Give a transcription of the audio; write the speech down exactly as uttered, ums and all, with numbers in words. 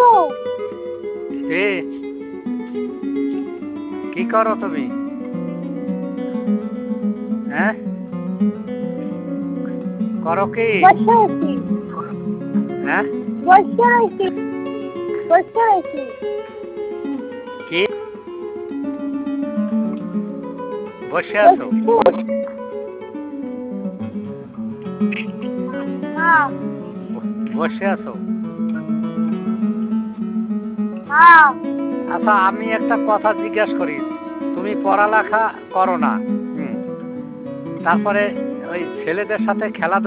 গো। এ কি করো তুমি? হ্যাঁ, করো কি? বসে আছি। হ্যাঁ, বসে আছি। বসে আছি। কি বসে আছো? হ্যাঁ বসে আছো? হ্যাঁ। আচ্ছা, আমি একটা কথা জিজ্ঞাসা করি। তুমি পড়ালেখা করো না, হুম, তারপরে ওই ছেলেদের সাথে খেলাধুলা